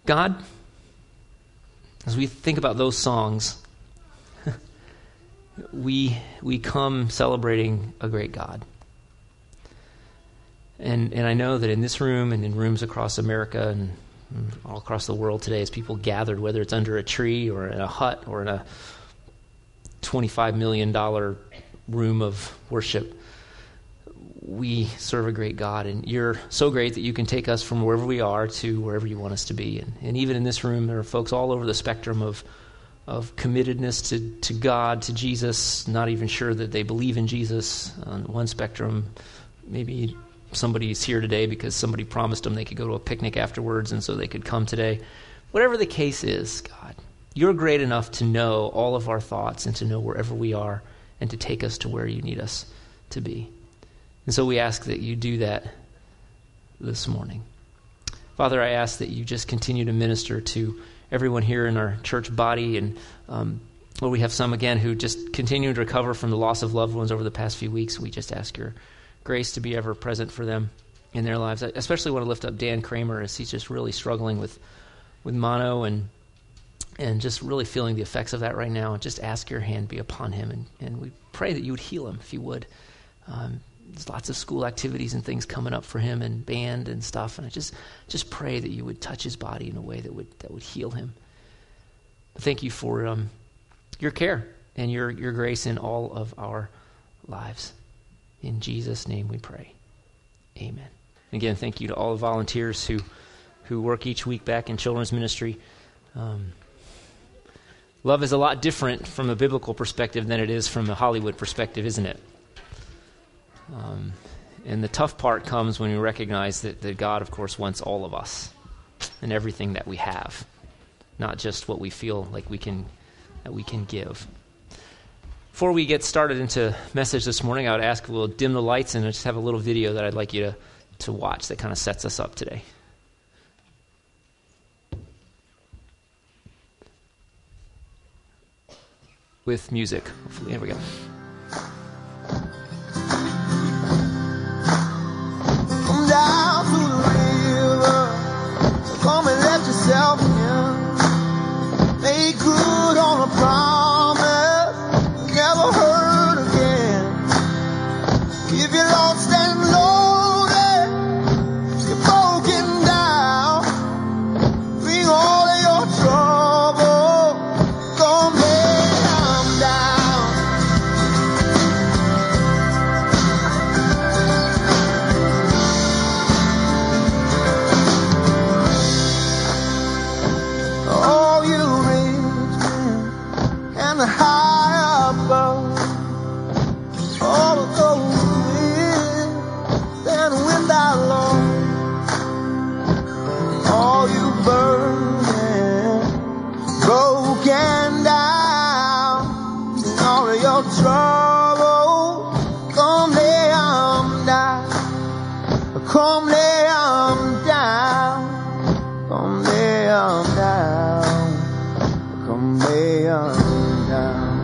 God, as we think about those songs, we come celebrating a great God. And I know that in this room and in rooms across America and all across the world today, as people gathered, whether it's under a tree or in a hut or in a $25 million room of worship, we serve a great God. And you're so great that you can take us from wherever we are to wherever you want us to be. And even in this room, there are folks all over the spectrum of committedness to God, to Jesus, not even sure that they believe in Jesus. On one spectrum, maybe somebody's here today because somebody promised them they could go to a picnic afterwards and so they could come today. Whatever the case is, God, you're great enough to know all of our thoughts and to know wherever we are and to take us to where you need us to be. And so we ask that you do that this morning. Father, I ask that you just continue to minister to everyone here in our church body, and Lord, we have some, again, who just continue to recover from the loss of loved ones over the past few weeks. We just ask your grace to be ever present for them in their lives. I especially want to lift up Dan Kramer as he's just really struggling with mono and just really feeling the effects of that right now. Just ask your hand be upon him, and we pray that you would heal him if you would. There's lots of school activities and things coming up for him and band and stuff, and I just pray that you would touch his body in a way that would heal him. Thank you for your care and your grace in all of our lives. In Jesus' name we pray. Amen. Again, thank you to all the volunteers who work each week back in children's ministry. Love is a lot different from a biblical perspective than it is from a Hollywood perspective, isn't it? And the tough part comes when we recognize that God, of course, wants all of us and everything that we have, not just what we feel like we can give. Before we get started into message this morning, I would ask we'll dim the lights and I just have a little video that I'd like you to watch that kind of sets us up today. With music, hopefully. Here we go. Come down to the river, come and let yourself in. Make good on a promise, never hurt again. If you're lost and loaded, you're broken down, bring all of your trouble, come lay them down. All you rich men and the high above, all of those who live and win thy love. All you burning, broken down, and all of your trouble, come lay 'em down, come lay 'em down, come lay 'em down, come lay 'em down.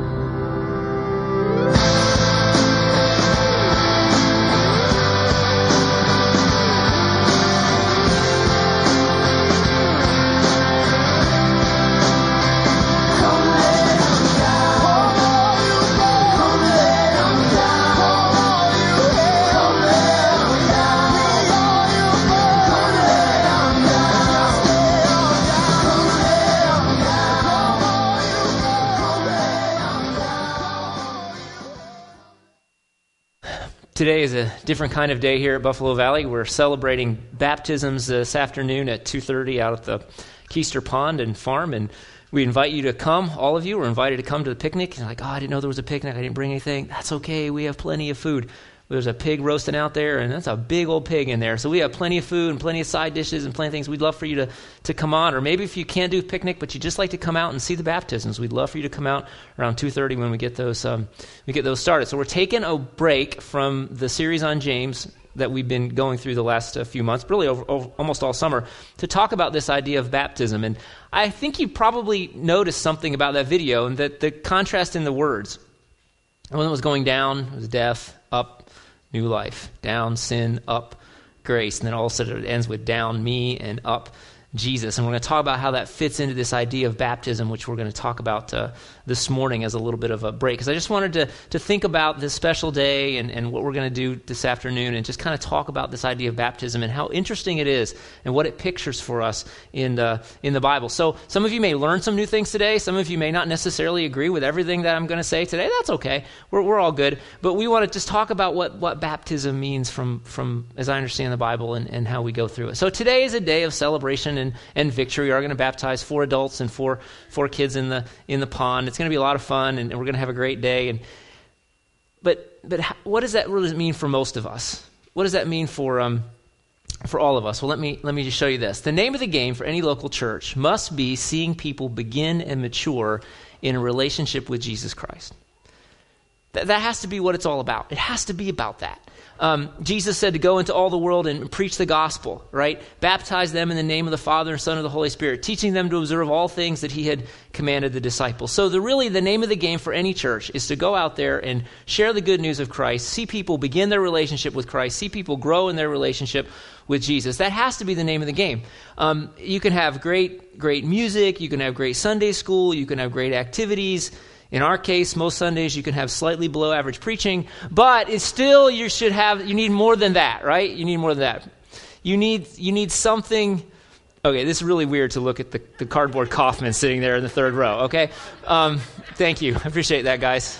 Today is a different kind of day here at Buffalo Valley. We're celebrating baptisms this afternoon at 2:30 out at the Keister Pond and Farm, and we invite you to come. All of you are invited to come to the picnic. You're like, oh, I didn't know there was a picnic. I didn't bring anything. That's okay. We have plenty of food. There's a pig roasting out there, and that's a big old pig in there. So we have plenty of food and plenty of side dishes and plenty of things. We'd love for you to come on. Or maybe if you can't do a picnic, but you just like to come out and see the baptisms, we'd love for you to come out around 2:30 when we get those started. So we're taking a break from the series on James that we've been going through the last few months, really over almost all summer, to talk about this idea of baptism. And I think you probably noticed something about that video, and that the contrast in the words. When it was going down, it was death, up, new life, down, sin, up, grace. And then all of a sudden it ends with down, me, and up, Jesus. And we're going to talk about how that fits into this idea of baptism, which we're going to talk about this morning as a little bit of a break. Because I just wanted to think about this special day and what we're going to do this afternoon and just kind of talk about this idea of baptism and how interesting it is and what it pictures for us in the Bible. So some of you may learn some new things today. Some of you may not necessarily agree with everything that I'm going to say today. That's okay. We're all good. But we want to just talk about what baptism means from as I understand the Bible and how we go through it. So today is a day of celebration and victory. We are going to baptize 4 adults and four kids in the pond. It's going to be a lot of fun, and we're going to have a great day. But what does that really mean for most of us? What does that mean for all of us? Well, let me just show you this. The name of the game for any local church must be seeing people begin and mature in a relationship with Jesus Christ. That has to be what it's all about. It has to be about that. Jesus said to go into all the world and preach the gospel, right? Baptize them in the name of the Father and Son and the Holy Spirit, teaching them to observe all things that he had commanded the disciples. So the name of the game for any church is to go out there and share the good news of Christ, see people begin their relationship with Christ, see people grow in their relationship with Jesus. That has to be the name of the game. You can have great music, you can have great Sunday school, you can have great activities. In our case, most Sundays you can have slightly below average preaching, but it's still you need more than that, right? You need more than that. You need something. Okay, this is really weird to look at the cardboard Kaufman sitting there in the third row. Okay, thank you, I appreciate that, guys.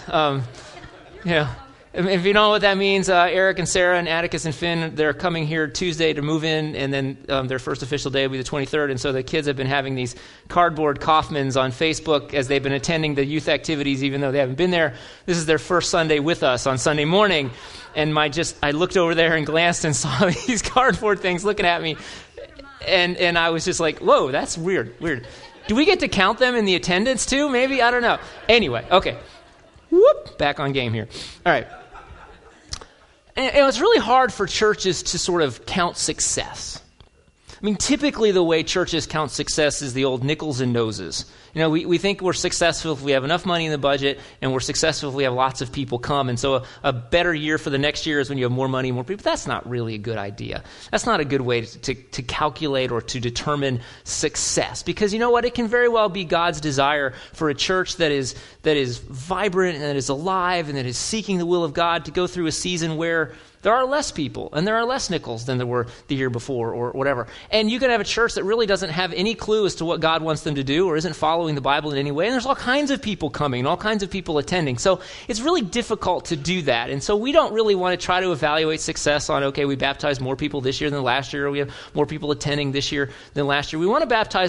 If you know what that means, Eric and Sarah and Atticus and Finn, they're coming here Tuesday to move in, and then their first official day will be the 23rd, and so the kids have been having these cardboard Kaufmans on Facebook as they've been attending the youth activities, even though they haven't been there. This is their first Sunday with us on Sunday morning, and I looked over there and glanced and saw these cardboard things looking at me, and I was just like, whoa, that's weird. Do we get to count them in the attendance too? Maybe? I don't know. Anyway, okay. Whoop, back on game here. All right. And it's really hard for churches to sort of count success. I mean, typically the way churches count success is the old nickels and noses. You know, we think we're successful if we have enough money in the budget, and we're successful if we have lots of people come. And so a better year for the next year is when you have more money, more people. That's not really a good idea. That's not a good way to calculate or to determine success. Because you know what? It can very well be God's desire for a church that is vibrant and that is alive and that is seeking the will of God to go through a season where there are less people and there are less nickels than there were the year before or whatever. And you can have a church that really doesn't have any clue as to what God wants them to do or isn't following the Bible in any way. And there's all kinds of people coming and all kinds of people attending. So it's really difficult to do that. And so we don't really want to try to evaluate success on, okay, we baptized more people this year than last year, or we have more people attending this year than last year. We want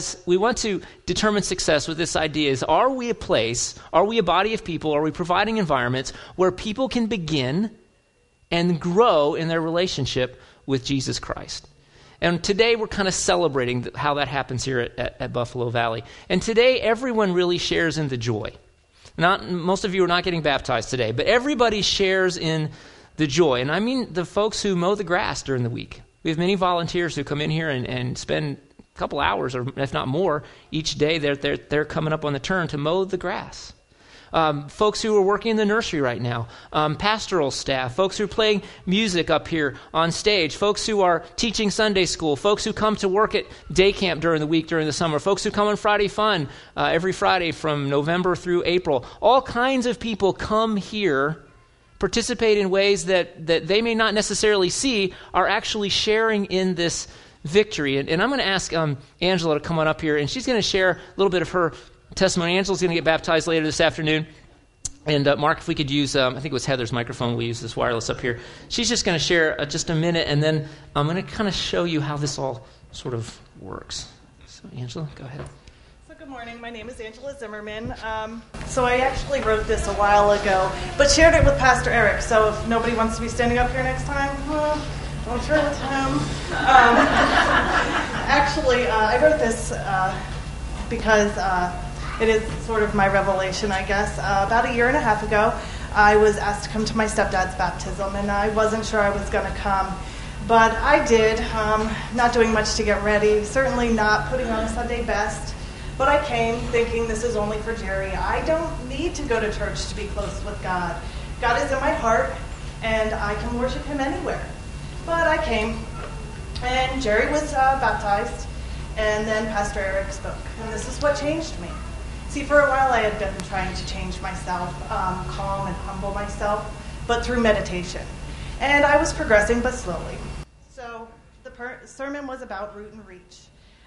to determine success with this idea is, are we a place, are we a body of people, are we providing environments where people can begin and grow in their relationship with Jesus Christ? And today we're kind of celebrating how that happens here at Buffalo Valley. And today everyone really shares in the joy. Most of you are not getting baptized today, but everybody shares in the joy. And I mean the folks who mow the grass during the week. We have many volunteers who come in here and spend a couple hours, or if not more, each day they're coming up on the turn to mow the grass. Folks who are working in the nursery right now, pastoral staff, folks who are playing music up here on stage, folks who are teaching Sunday school, folks who come to work at day camp during the week, during the summer, folks who come on Friday Fun every Friday from November through April. All kinds of people come here, participate in ways that they may not necessarily see, are actually sharing in this victory. And I'm going to ask Angela to come on up here, and she's going to share a little bit of her testimony. Angela's going to get baptized later this afternoon. And Mark, if we could use, I think it was Heather's microphone, we use this wireless up here. She's just going to share just a minute, and then I'm going to kind of show you how this all sort of works. So Angela, go ahead. So good morning. My name is Angela Zimmerman. So I actually wrote this a while ago, but shared it with Pastor Eric. So if nobody wants to be standing up here next time, don't share it with him. Actually, I wrote this because it is sort of my revelation, I guess. About a year and a half ago, I was asked to come to my stepdad's baptism, and I wasn't sure I was going to come. But I did, not doing much to get ready, certainly not putting on a Sunday best. But I came thinking this is only for Jerry. I don't need to go to church to be close with God. God is in my heart, and I can worship him anywhere. But I came, and Jerry was baptized. And then Pastor Eric spoke, and this is what changed me. See, for a while I had been trying to change myself, calm and humble myself, but through meditation. And I was progressing, but slowly. So the sermon was about root and reach,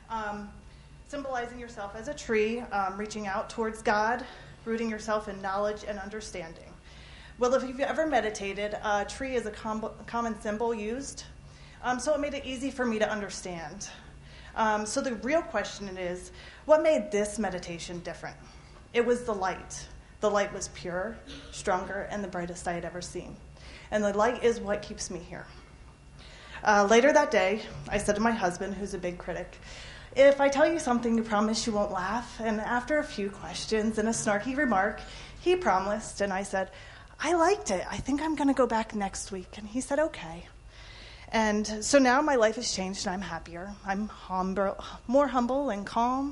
symbolizing yourself as a tree, reaching out towards God, rooting yourself in knowledge and understanding. Well, if you've ever meditated, a tree is a common symbol used, so it made it easy for me to understand. So the real question is, what made this meditation different? It was the light. The light was pure, stronger, and the brightest I had ever seen. And the light is what keeps me here. Later that day, I said to my husband, who's a big critic, if I tell you something, you promise you won't laugh? And after a few questions and a snarky remark, he promised, and I said, I liked it. I think I'm going to go back next week. And he said, okay. And so now my life has changed and I'm happier. I'm more humble and calm.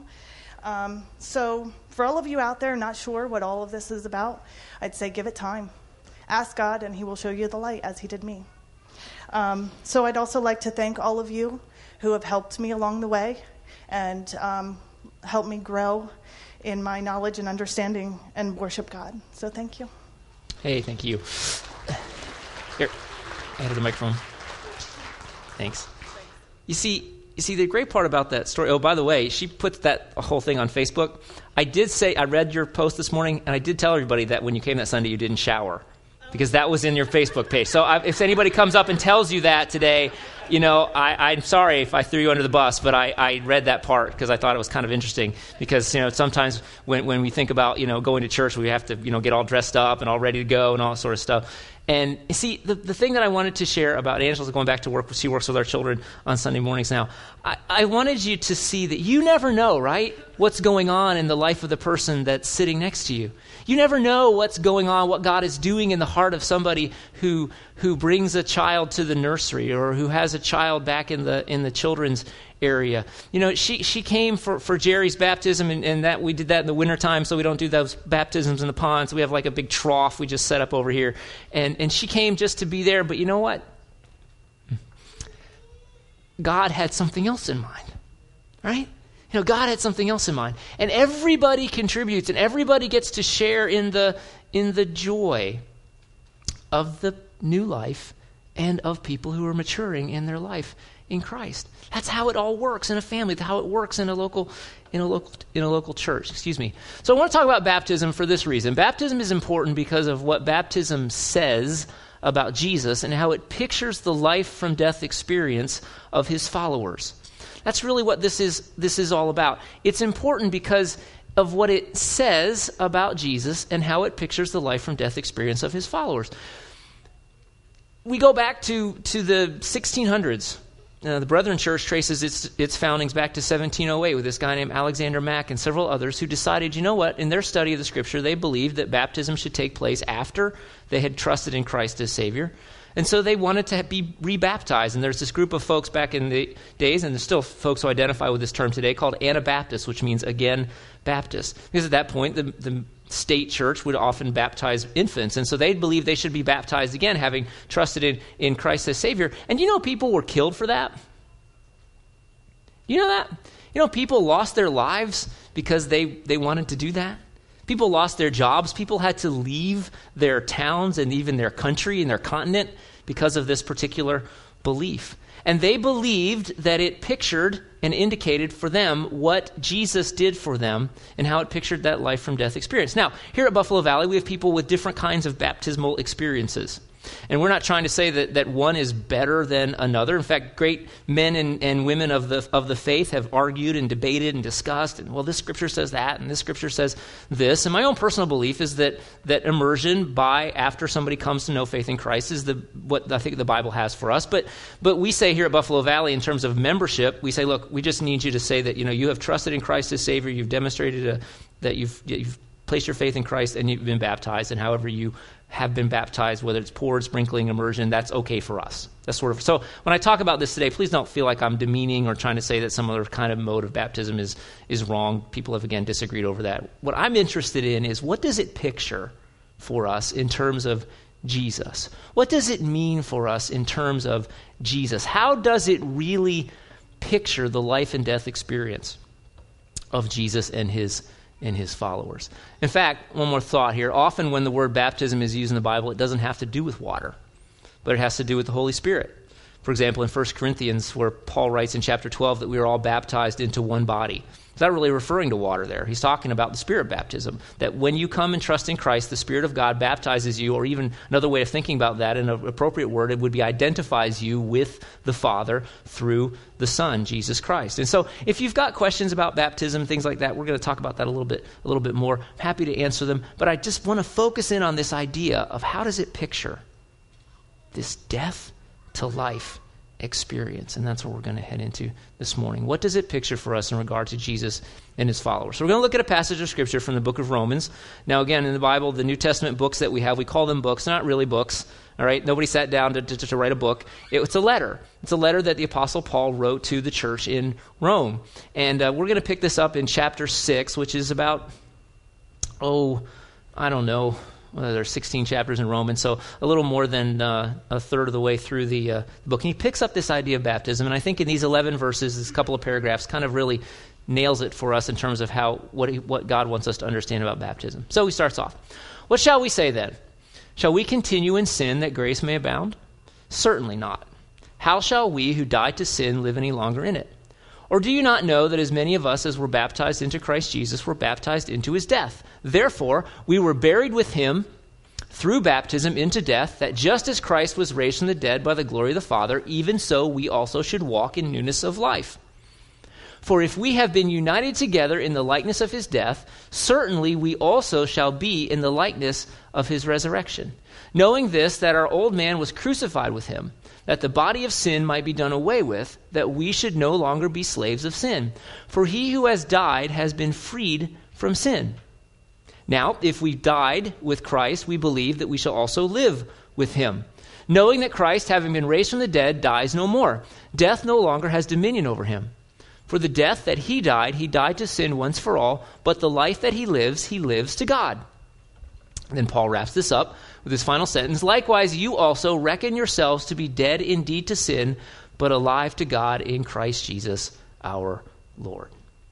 So for all of you out there not sure what all of this is about, I'd say give it time. Ask God and he will show you the light as he did me. So I'd also like to thank all of you who have helped me along the way and helped me grow in my knowledge and understanding and worship God. So thank you. Hey, thank you. Here, I had the microphone. Thanks. You see, the great part about that story, oh, by the way, she puts that whole thing on Facebook. I read your post this morning, and I did tell everybody that when you came that Sunday, you didn't shower, because that was in your Facebook page. So if anybody comes up and tells you that today, I'm sorry if I threw you under the bus, but I read that part because I thought it was kind of interesting, because, sometimes when we think about, going to church, we have to, get all dressed up and all ready to go and all that sort of stuff. And you see, the thing that I wanted to share about Angela's going back to work, she works with our children on Sunday mornings now. I wanted you to see that you never know, right, what's going on in the life of the person that's sitting next to you. You never know what's going on, what God is doing in the heart of somebody who brings a child to the nursery, or who has a child back in the children's area. She came for Jerry's baptism, and that we did that in the wintertime, so we don't do those baptisms in the ponds. We have like a big trough we just set up over here. And she came just to be there, but you know what? God had something else in mind, right? God had something else in mind. And everybody contributes, and everybody gets to share in the joy of the new life and of people who are maturing in their life in Christ. That's how it all works in a family. That's how it works in a local church. Excuse me. So I want to talk about baptism for this reason. Baptism is important because of what baptism says about Jesus and how it pictures the life from death experience of his followers. That's really what this is all about. It's important because of what it says about Jesus and how it pictures the life from death experience of his followers. We go back to the 1600s. The Brethren Church traces its foundings back to 1708 with this guy named Alexander Mack and several others who decided, in their study of the Scripture, they believed that baptism should take place after they had trusted in Christ as Savior. And so they wanted to be rebaptized. And there's this group of folks back in the days, and there's still folks who identify with this term today, called Anabaptists, which means again Baptist. Because at that point, the state church would often baptize infants. And so they believed they should be baptized again, having trusted in Christ as Savior. And people were killed for that? You know that? People lost their lives because they wanted to do that. People lost their jobs. People had to leave their towns and even their country and their continent because of this particular belief. And they believed that it pictured and indicated for them what Jesus did for them and how it pictured that life from death experience. Now, here at Buffalo Valley, we have people with different kinds of baptismal experiences. And we're not trying to say that one is better than another. In fact, great men and women of the faith have argued and debated and discussed, and this scripture says that, and this scripture says this. And my own personal belief is that immersion after somebody comes to know faith in Christ is what I think the Bible has for us. But we say here at Buffalo Valley, in terms of membership, we say, look, we just need you to say that you have trusted in Christ as Savior, you've demonstrated that you've placed your faith in Christ, and you've been baptized, and however you have been baptized, whether it's poured, sprinkling, immersion, that's okay for us. That's so when I talk about this today, please don't feel like I'm demeaning or trying to say that some other kind of mode of baptism is wrong. People have, again, disagreed over that. What I'm interested in is, what does it picture for us in terms of Jesus? What does it mean for us in terms of Jesus? How does it really picture the life and death experience of Jesus and his followers. In fact, one more thought here. Often when the word baptism is used in the Bible, it doesn't have to do with water, but it has to do with the Holy Spirit. For example, in 1 Corinthians, where Paul writes in chapter 12 that we are all baptized into one body. He's not really referring to water there. He's talking about the Spirit baptism, that when you come and trust in Christ, the Spirit of God baptizes you, or even another way of thinking about that, in an appropriate word, it would be identifies you with the Father through the Son, Jesus Christ. And so if you've got questions about baptism, things like that, we're going to talk about that a little bit more. I'm happy to answer them, but I just want to focus in on this idea of how does it picture this death to life experience, and that's what we're going to head into this morning. What does it picture for us in regard to Jesus and his followers? So we're going to look at a passage of Scripture from the book of Romans. Now again, in the Bible, the New Testament books that we have, we call them books. They're not really books, all right? Nobody sat down to write a book. It's a letter. It's a letter that the Apostle Paul wrote to the church in Rome. And we're going to pick this up in chapter 6, which is about, I don't know, there's 16 chapters in Romans, so a little more than a third of the way through the book. And he picks up this idea of baptism, and I think in these 11 verses, this couple of paragraphs kind of really nails it for us in terms of what God wants us to understand about baptism. So he starts off, "What shall we say then? Shall we continue in sin that grace may abound? Certainly not. How shall we who died to sin live any longer in it? Or do you not know that as many of us as were baptized into Christ Jesus were baptized into his death? Therefore, we were buried with him through baptism into death, that just as Christ was raised from the dead by the glory of the Father, even so we also should walk in newness of life. For if we have been united together in the likeness of his death, certainly we also shall be in the likeness of his resurrection. Knowing this, that our old man was crucified with him, that the body of sin might be done away with, that we should no longer be slaves of sin. For he who has died has been freed from sin. Now, if we died with Christ, we believe that we shall also live with him, knowing that Christ, having been raised from the dead, dies no more. Death no longer has dominion over him. For the death that he died to sin once for all, but the life that he lives to God." And then Paul wraps this up with his final sentence, "Likewise, you also reckon yourselves to be dead indeed to sin, but alive to God in Christ Jesus our Lord."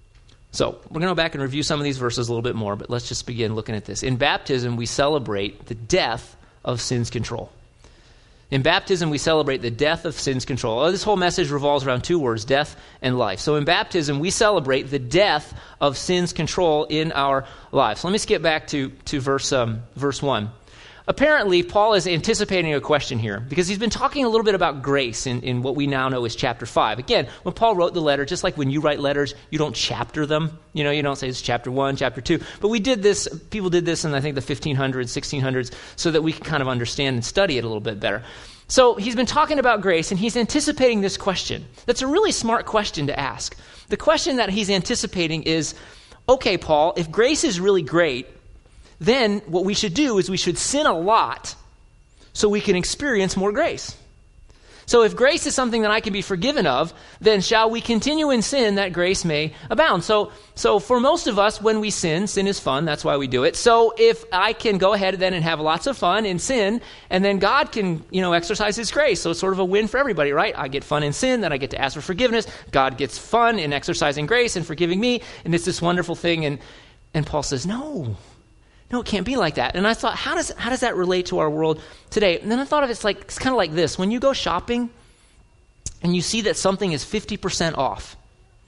So we're going to go back and review some of these verses a little bit more, but let's just begin looking at this. In baptism, we celebrate the death of sin's control. In baptism, we celebrate the death of sin's control. This whole message revolves around two words, death and life. So in baptism, we celebrate the death of sin's control in our lives. Let me skip back to verse 1. Apparently, Paul is anticipating a question here because he's been talking a little bit about grace in what we now know as chapter 5. Again, when Paul wrote the letter, just like when you write letters, you don't chapter them. You don't say it's chapter 1, chapter 2. But people did this in, I think, the 1500s, 1600s, so that we can kind of understand and study it a little bit better. So he's been talking about grace, and he's anticipating this question. That's a really smart question to ask. The question that he's anticipating is, okay, Paul, if grace is really great, then what we should do is we should sin a lot so we can experience more grace. So if grace is something that I can be forgiven of, then shall we continue in sin that grace may abound? So for most of us, when we sin is fun. That's why we do it. So if I can go ahead then and have lots of fun in sin, and then God can, exercise his grace. So it's sort of a win for everybody, right? I get fun in sin, then I get to ask for forgiveness. God gets fun in exercising grace and forgiving me, and it's this wonderful thing. And Paul says, no, it can't be like that. And I thought, how does that relate to our world today? And then I thought of it's kind of like this. When you go shopping and you see that something is 50% off,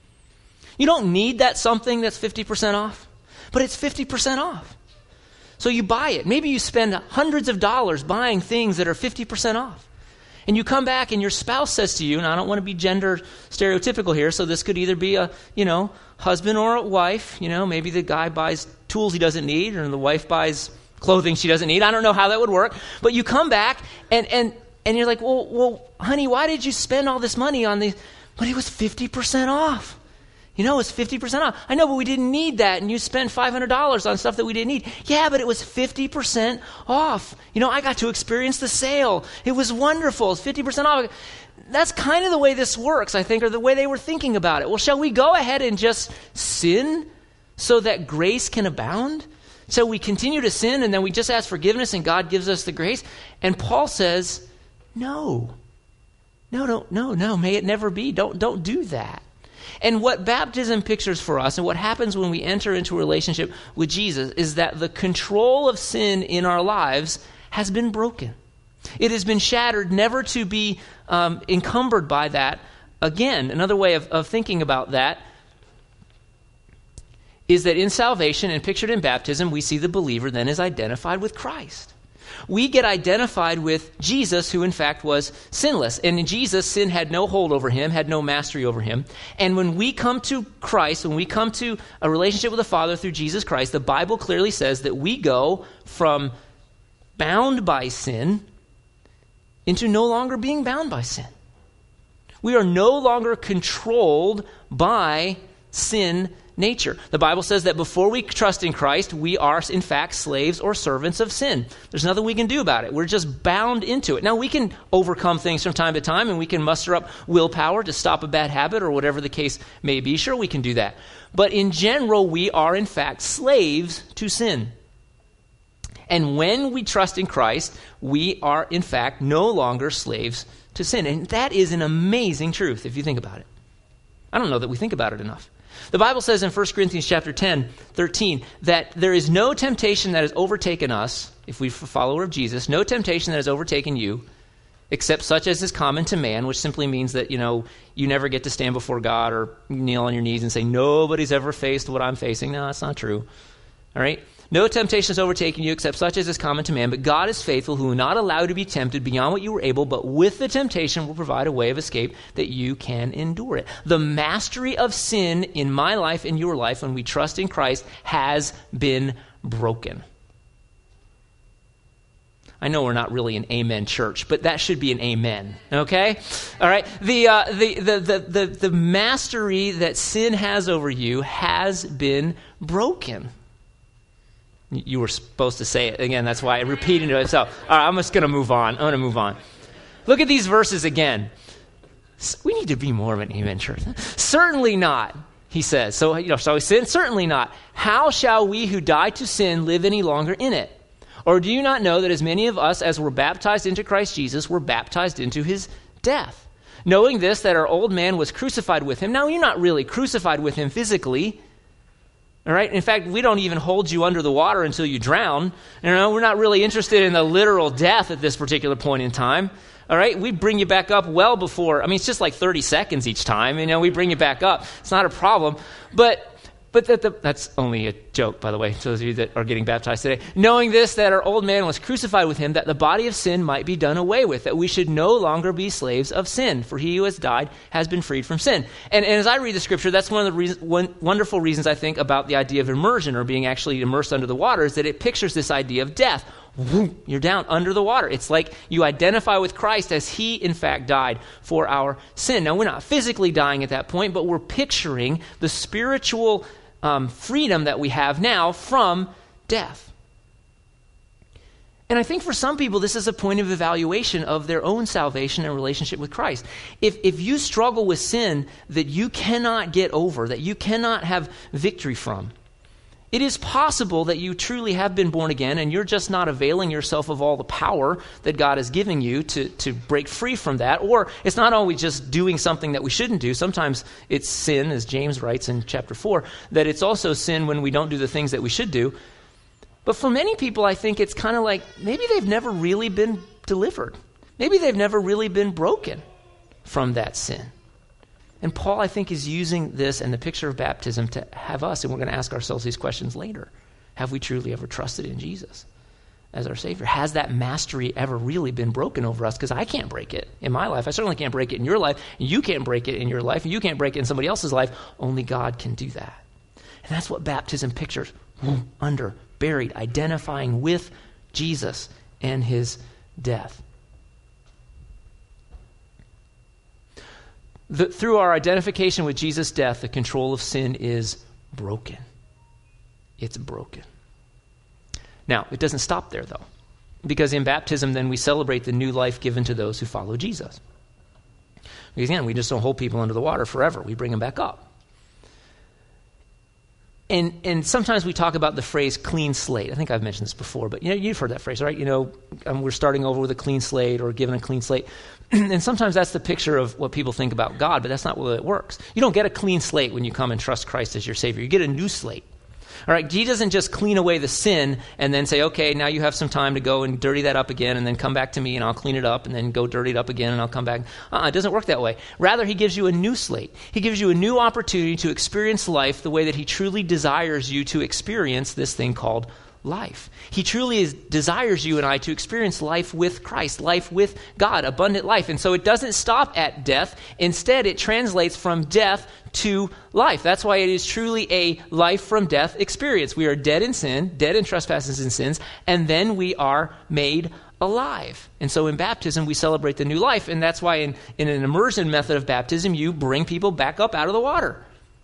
you don't need that something that's 50% off, but it's 50% off. So you buy it. Maybe you spend hundreds of dollars buying things that are 50% off. And you come back and your spouse says to you, and I don't want to be gender stereotypical here, so this could either be a, husband or a wife. Maybe the guy buys tools he doesn't need, or the wife buys clothing she doesn't need. I don't know how that would work. But you come back and you're like, well, honey, why did you spend all this money on these? But it was 50% off. It's 50% off. I know, but we didn't need that, and you spent $500 on stuff that we didn't need. Yeah, but it was 50% off. I got to experience the sale. It was wonderful. It's 50% off. That's kind of the way this works, I think, or the way they were thinking about it. Well, shall we go ahead and just sin so that grace can abound? So we continue to sin, and then we just ask forgiveness, and God gives us the grace? And Paul says, no. No, may it never be. Don't do that. And what baptism pictures for us and what happens when we enter into a relationship with Jesus is that the control of sin in our lives has been broken. It has been shattered, never to be encumbered by that again. Another way of thinking about that is that in salvation and pictured in baptism, we see the believer then is identified with Christ. We get identified with Jesus, who in fact was sinless. And in Jesus, sin had no hold over him, had no mastery over him. And when we come to Christ, when we come to a relationship with the Father through Jesus Christ, the Bible clearly says that we go from bound by sin into no longer being bound by sin. We are no longer controlled by sin nature. The Bible says that before we trust in Christ, we are in fact slaves or servants of sin. There's nothing we can do about it. We're just bound into it. Now, we can overcome things from time to time, and we can muster up willpower to stop a bad habit or whatever the case may be. Sure, we can do that. But in general, we are in fact slaves to sin. And when we trust in Christ, we are in fact no longer slaves to sin. And that is an amazing truth if you think about it. I don't know that we think about it enough. The Bible says in 1 Corinthians chapter 10:13, that there is no temptation that has overtaken us, if we're a follower of Jesus, no temptation that has overtaken you, except such as is common to man, which simply means that, you never get to stand before God or kneel on your knees and say, nobody's ever faced what I'm facing. No, that's not true. All right? No temptation has overtaken you except such as is common to man, but God is faithful, who will not allow you to be tempted beyond what you were able, but with the temptation will provide a way of escape that you can endure it. The mastery of sin in my life and your life when we trust in Christ has been broken. I know we're not really an amen church, but that should be an amen, okay? All right? The mastery that sin has over you has been broken. You were supposed to say it. Again, that's why I repeated it myself. All right, I'm just going to move on. I'm going to move on. Look at these verses again. We need to be more of an amen church. Certainly not, he says. So, shall we sin? Certainly not. How shall we who died to sin live any longer in it? Or do you not know that as many of us as were baptized into Christ Jesus were baptized into his death? Knowing this, that our old man was crucified with him. Now, you're not really crucified with him physically. All right. In fact, we don't even hold you under the water until you drown. We're not really interested in the literal death at this particular point in time. All right. We bring you back up well before. It's just like 30 seconds each time. We bring you back up. It's not a problem. But that's only a joke, by the way, to those of you that are getting baptized today. Knowing this, that our old man was crucified with him, that the body of sin might be done away with, that we should no longer be slaves of sin, for he who has died has been freed from sin. And as I read the scripture, that's one of the wonderful reasons I think about the idea of immersion, or being actually immersed under the water, is that it pictures this idea of death. You're down under the water. It's like you identify with Christ as he, in fact, died for our sin. Now, we're not physically dying at that point, but we're picturing the spiritual freedom that we have now from death. And I think for some people, this is a point of evaluation of their own salvation and relationship with Christ. If you struggle with sin that you cannot get over, that you cannot have victory from, it is possible that you truly have been born again and you're just not availing yourself of all the power that God is giving you to break free from that. Or it's not always just doing something that we shouldn't do. Sometimes it's sin, as James writes in chapter 4, that it's also sin when we don't do the things that we should do. But for many people, I think it's kind of like maybe they've never really been delivered. Maybe they've never really been broken from that sin. And Paul, I think, is using this and the picture of baptism to have us, and we're going to ask ourselves these questions later. Have we truly ever trusted in Jesus as our Savior? Has that mastery ever really been broken over us? Because I can't break it in my life. I certainly can't break it in your life. And you can't break it in your life. And you can't break it in somebody else's life. Only God can do that. And that's what baptism pictures. Under, buried, identifying with Jesus and his death. Through our identification with Jesus' death, the control of sin is broken. It's broken. Now, it doesn't stop there, though, because in baptism, then we celebrate the new life given to those who follow Jesus. Because again, we just don't hold people under the water forever. We bring them back up. And sometimes we talk about the phrase clean slate. I think I've mentioned this before, but you've heard that phrase, right? We're starting over with a clean slate or given a clean slate. And sometimes that's the picture of what people think about God, but that's not the way it works. You don't get a clean slate when you come and trust Christ as your Savior. You get a new slate. All right, he doesn't just clean away the sin and then say, okay, now you have some time to go and dirty that up again and then come back to me and I'll clean it up and then go dirty it up again and I'll come back. It doesn't work that way. Rather, he gives you a new slate. He gives you a new opportunity to experience life the way that he truly desires you to experience this thing called life. He truly desires you and I to experience life with Christ, life with God, abundant life. And so it doesn't stop at death. Instead, it translates from death to life. That's why it is truly a life from death experience. We are dead in sin, dead in trespasses and sins, and then we are made alive. And so in baptism, we celebrate the new life. And that's why in an immersion method of baptism, you bring people back up out of the water.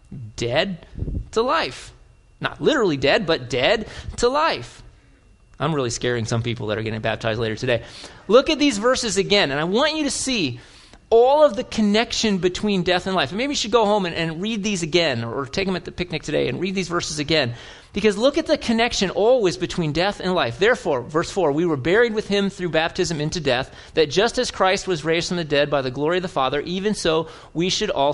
Dead to life. Not literally dead, but dead to life. I'm really scaring some people that are getting baptized later today. Look at these verses again, and I want you to see all of the connection between death and life. And maybe you should go home and read these again, or take them at the picnic today and read these verses again. Because look at the connection always between death and life. Therefore, verse 4, we were buried with him through baptism into death, that just as Christ was raised from the dead by the glory of the Father, even so we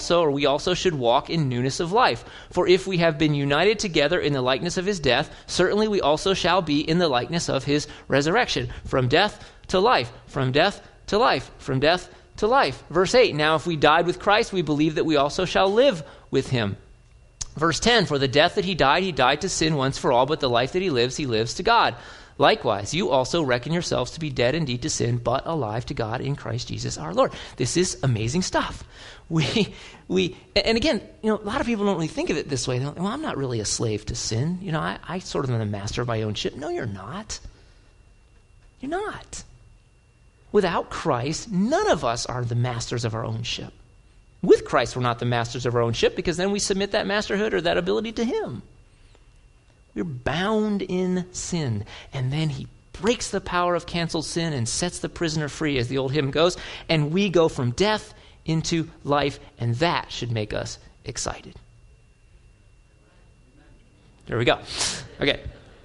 also should walk in newness of life. For if we have been united together in the likeness of his death, certainly we also shall be in the likeness of his resurrection. From death to life, from death to life, from death to life. Verse 8, now if we died with Christ, we believe that we also shall live with him. Verse 10, for the death that he died to sin once for all, but the life that he lives to God. Likewise, you also reckon yourselves to be dead indeed to sin, but alive to God in Christ Jesus our Lord. This is amazing stuff. And again, a lot of people don't really think of it this way. Well, I'm not really a slave to sin. I sort of am the master of my own ship. No, you're not. You're not. Without Christ, none of us are the masters of our own ship. With Christ, we're not the masters of our own ship because then we submit that masterhood or that ability to him. We're bound in sin. And then he breaks the power of canceled sin and sets the prisoner free, as the old hymn goes. And we go from death into life, and that should make us excited. There we go. Okay.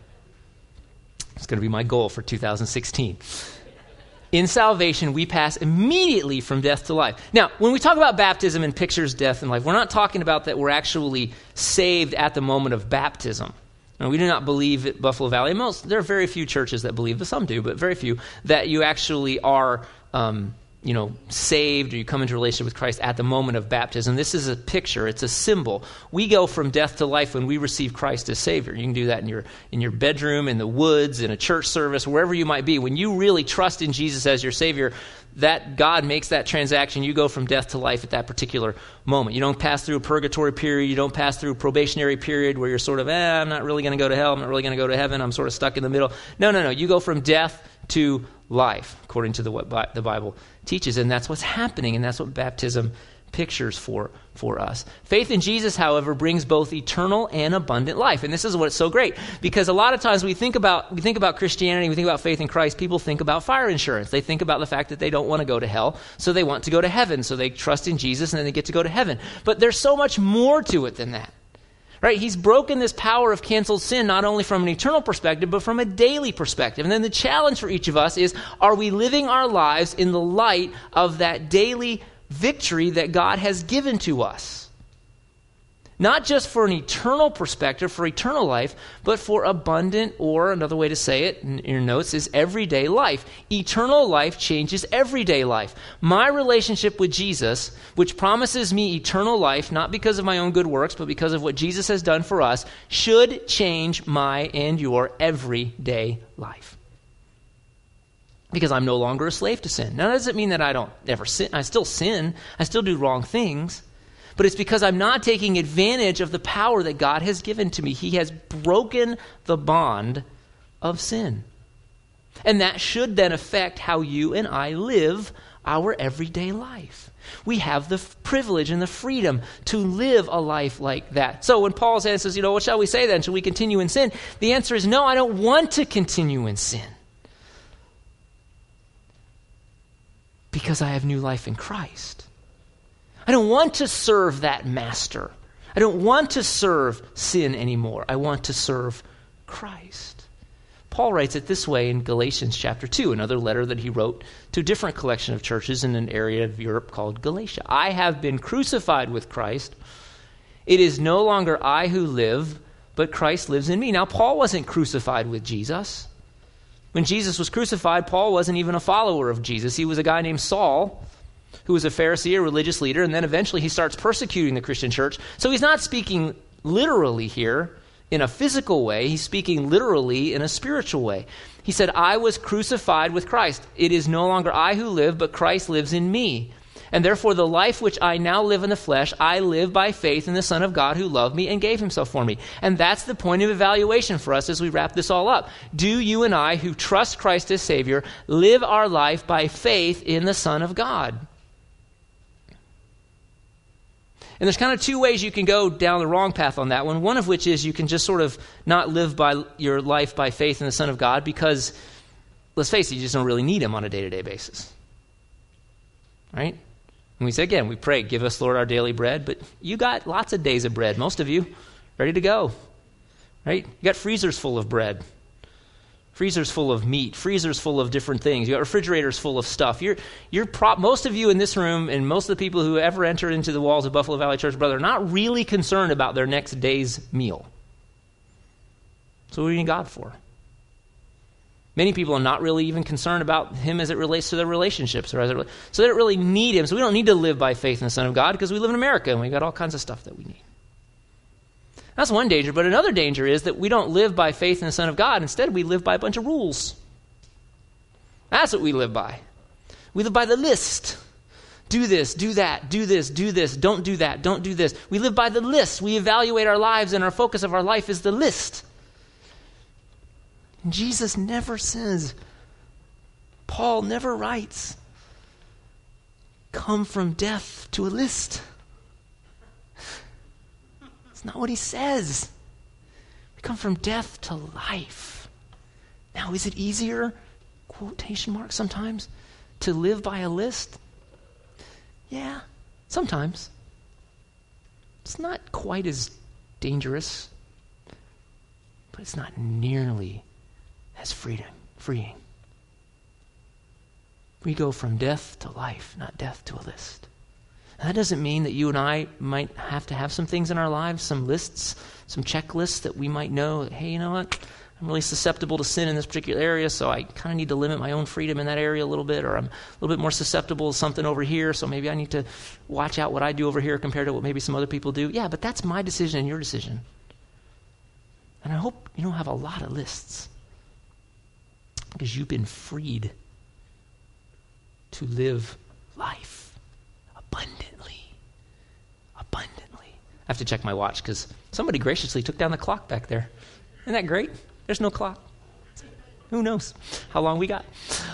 It's going to be my goal for 2016. In salvation, we pass immediately from death to life. Now, when we talk about baptism and pictures death and life, we're not talking about that we're actually saved at the moment of baptism. Now, we do not believe at Buffalo Valley. There are very few churches that believe, but some do, but very few, that you actually are saved or you come into relationship with Christ at the moment of baptism. This is a picture. It's a symbol. We go from death to life when we receive Christ as Savior. You can do that in your bedroom, in the woods, in a church service, wherever you might be. When you really trust in Jesus as your Savior, that God makes that transaction. You go from death to life at that particular moment. You don't pass through a purgatory period. You don't pass through a probationary period where you're sort of, I'm not really going to go to hell. I'm not really going to go to heaven. I'm sort of stuck in the middle. No. You go from death to life, according to what the Bible teaches. And that's what's happening, and that's what baptism pictures for us. Faith in Jesus, however, brings both eternal and abundant life. And this is what's so great, because a lot of times we think about Christianity, we think about faith in Christ, people think about fire insurance. They think about the fact that they don't want to go to hell, so they want to go to heaven. So they trust in Jesus, and then they get to go to heaven. But there's so much more to it than that. Right? He's broken this power of canceled sin not only from an eternal perspective, but from a daily perspective. And then the challenge for each of us is, are we living our lives in the light of that daily victory that God has given to us? Not just for an eternal perspective, for eternal life, but for abundant, or another way to say it in your notes is everyday life. Eternal life changes everyday life. My relationship with Jesus, which promises me eternal life, not because of my own good works, but because of what Jesus has done for us, should change my and your everyday life. Because I'm no longer a slave to sin. Now, that doesn't mean that I don't ever sin. I still sin. I still do wrong things. But it's because I'm not taking advantage of the power that God has given to me. He has broken the bond of sin. And that should then affect how you and I live our everyday life. We have the privilege and the freedom to live a life like that. So when Paul says, what shall we say then? Shall we continue in sin? The answer is no, I don't want to continue in sin. Because I have new life in Christ. I don't want to serve that master. I don't want to serve sin anymore. I want to serve Christ. Paul writes it this way in Galatians chapter 2, another letter that he wrote to a different collection of churches in an area of Europe called Galatia. I have been crucified with Christ. It is no longer I who live, but Christ lives in me. Now, Paul wasn't crucified with Jesus. When Jesus was crucified, Paul wasn't even a follower of Jesus. He was a guy named Saul, who was a Pharisee, a religious leader, and then eventually he starts persecuting the Christian church. So he's not speaking literally here in a physical way. He's speaking literally in a spiritual way. He said, I was crucified with Christ. It is no longer I who live, but Christ lives in me. And therefore the life which I now live in the flesh, I live by faith in the Son of God who loved me and gave himself for me. And that's the point of evaluation for us as we wrap this all up. Do you and I, who trust Christ as Savior, live our life by faith in the Son of God? And there's kind of two ways you can go down the wrong path on that one. One of which is you can just sort of not live by your life by faith in the Son of God because, let's face it, you just don't really need him on a day-to-day basis. Right? And we say again, we pray, give us, Lord, our daily bread. But you got lots of days of bread, most of you, ready to go. Right? You got freezers full of bread. Freezers full of meat, freezers full of different things. You got refrigerators full of stuff. Most of you in this room and most of the people who ever entered into the walls of Buffalo Valley Church, brother, are not really concerned about their next day's meal. So what do you need God for? Many people are not really even concerned about him as it relates to their relationships, so they don't really need him. So we don't need to live by faith in the Son of God because we live in America and we got all kinds of stuff that we need. That's one danger, but another danger is that we don't live by faith in the Son of God. Instead, we live by a bunch of rules. That's what we live by. We live by the list. Do this, do that, do this, do this, don't do that, don't do this. We live by the list. We evaluate our lives, and our focus of our life is the list. And Jesus never says, Paul never writes, come from death to a list. Not what he says. We come from death to life. Now, is it easier, quotation marks sometimes, to live by a list? Yeah, sometimes. It's not quite as dangerous, but it's not nearly as freeing. We go from death to life, not death to a list. That doesn't mean that you and I might have to have some things in our lives, some lists, some checklists that we might know, hey, you know what? I'm really susceptible to sin in this particular area, so I kind of need to limit my own freedom in that area a little bit, or I'm a little bit more susceptible to something over here, so maybe I need to watch out what I do over here compared to what maybe some other people do. Yeah, but that's my decision and your decision. And I hope you don't have a lot of lists because you've been freed to live life. Abundantly. I have to check my watch because somebody graciously took down the clock back there. Isn't that great? There's no clock. Who knows how long we got? So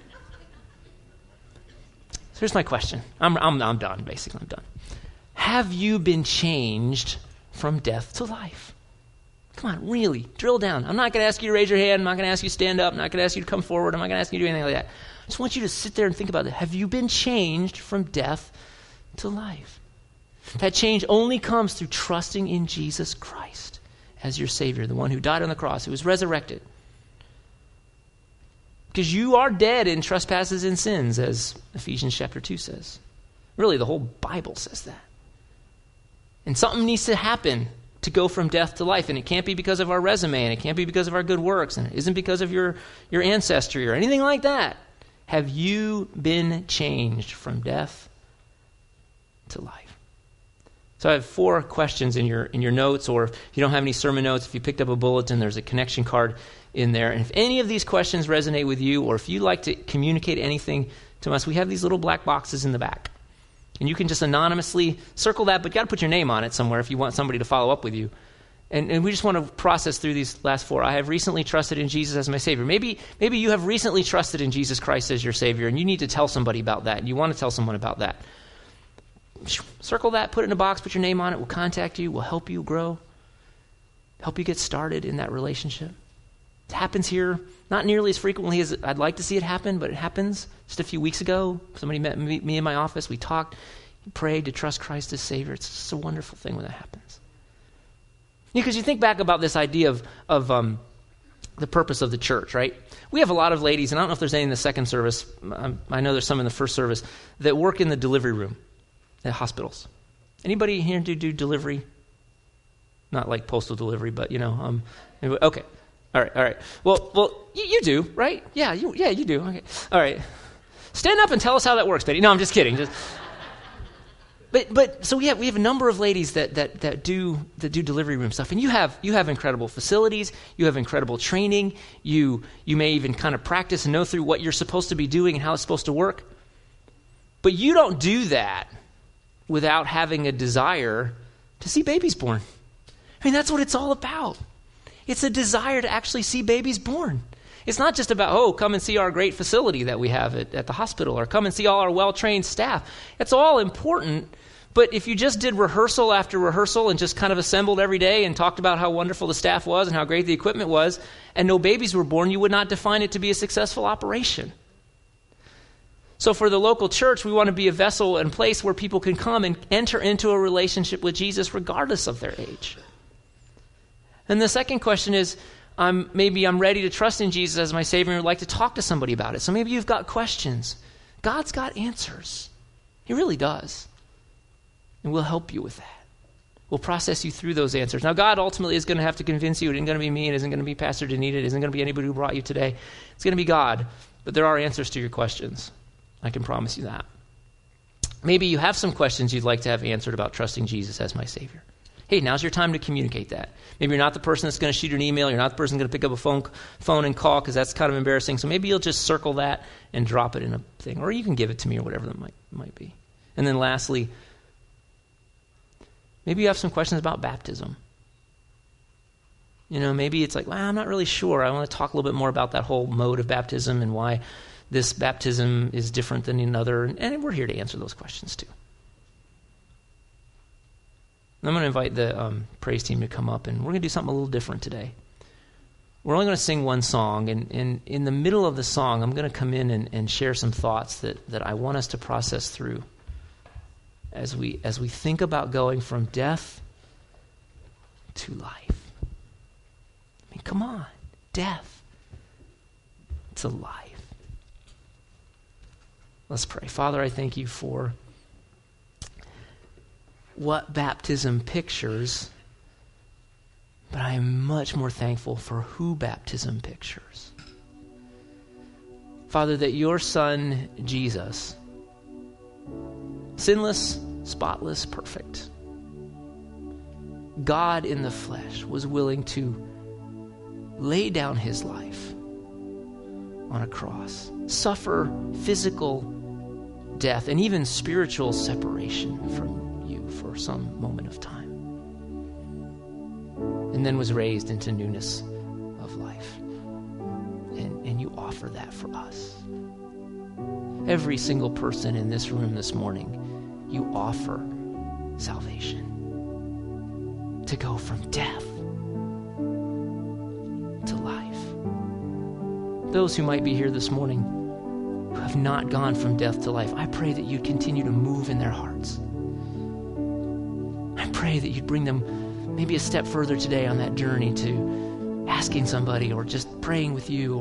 here's my question. I'm done, basically. I'm done. Have you been changed from death to life? Come on, really, drill down. I'm not going to ask you to raise your hand. I'm not going to ask you to stand up. I'm not going to ask you to come forward. I'm not going to ask you to do anything like that. I just want you to sit there and think about it. Have you been changed from death to life? That change only comes through trusting in Jesus Christ as your Savior, the one who died on the cross, who was resurrected. Because you are dead in trespasses and sins, as Ephesians chapter 2 says. Really, the whole Bible says that. And something needs to happen to go from death to life, and it can't be because of our resume, and it can't be because of our good works, and it isn't because of your ancestry or anything like that. Have you been changed from death to life? So I have 4 questions in your notes, or if you don't have any sermon notes, if you picked up a bulletin, there's a connection card in there. And if any of these questions resonate with you, or if you'd like to communicate anything to us, we have these little black boxes in the back. And you can just anonymously circle that, but you got to put your name on it somewhere if you want somebody to follow up with you. And we just want to process through these last 4. I have recently trusted in Jesus as my Savior. Maybe you have recently trusted in Jesus Christ as your Savior, and you need to tell somebody about that, and you want to tell someone about that. Circle that, put it in a box, put your name on it. We'll contact you. We'll help you grow, help you get started in that relationship. It happens here, not nearly as frequently as I'd like to see it happen, but it happens. Just a few weeks ago, somebody met me in my office. We talked. prayed to trust Christ as Savior. It's just a wonderful thing when that happens. Because you think back about this idea of the purpose of the church, right? We have a lot of ladies, and I don't know if there's any in the second service. I know there's some in the first service that work in the delivery room at hospitals. Anybody here do delivery? Not like postal delivery, but okay. All right. Well, you do, right? Yeah, you do. Okay. All right. Stand up and tell us how that works, Betty. No, I'm just kidding. But so we have a number of ladies that do delivery room stuff, and you have incredible facilities, you have incredible training, you may even kind of practice and know through what you're supposed to be doing and how it's supposed to work. But you don't do that without having a desire to see babies born. I mean, that's what it's all about. It's a desire to actually see babies born. It's not just about, come and see our great facility that we have at the hospital, or come and see all our well-trained staff. It's all important. But if you just did rehearsal after rehearsal and just kind of assembled every day and talked about how wonderful the staff was and how great the equipment was, and no babies were born, you would not define it to be a successful operation. So for the local church, we want to be a vessel and place where people can come and enter into a relationship with Jesus regardless of their age. And the second question is, I'm ready to trust in Jesus as my Savior and would like to talk to somebody about it. So maybe you've got questions. God's got answers. He really does. And we'll help you with that. We'll process you through those answers. Now, God ultimately is going to have to convince you. It isn't going to be me. It isn't going to be Pastor Danita. It isn't going to be anybody who brought you today. It's going to be God. But there are answers to your questions. I can promise you that. Maybe you have some questions you'd like to have answered about trusting Jesus as my Savior. Hey, now's your time to communicate that. Maybe you're not the person that's going to shoot you an email. You're not the person going to pick up a phone and call because that's kind of embarrassing. So maybe you'll just circle that and drop it in a thing. Or you can give it to me or whatever that might be. And then lastly, maybe you have some questions about baptism. Maybe it's like, I'm not really sure. I want to talk a little bit more about that whole mode of baptism and why this baptism is different than another. And we're here to answer those questions too. I'm going to invite the praise team to come up, and we're going to do something a little different today. We're only going to sing one song, and in the middle of the song, I'm going to come in and share some thoughts that I want us to process through as we think about going from death to life. I mean, come on, death to life. Let's pray. Father, I thank you for what baptism pictures, but I am much more thankful for who baptism pictures. Father, that your Son, Jesus, sinless, spotless, perfect, God in the flesh, was willing to lay down his life on a cross, suffer physical death and even spiritual separation from you for some moment of time, and then was raised into newness of life. And you offer that for us. Every single person in this room this morning, you offer salvation. To go from death to life. Those who might be here this morning who have not gone from death to life, I pray that you'd continue to move in their hearts. I pray that you'd bring them maybe a step further today on that journey to asking somebody or just praying with you,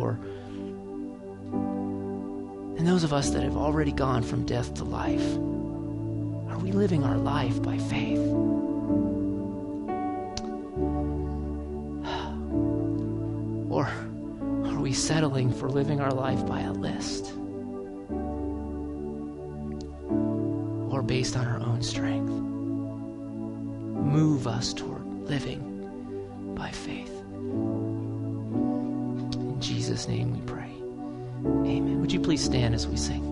and those of us that have already gone from death to life, are we living our life by faith? Or are we settling for living our life by a list? Or based on our own strength? Move us toward living by faith. In Jesus' name we pray. Amen. Would you please stand as we sing?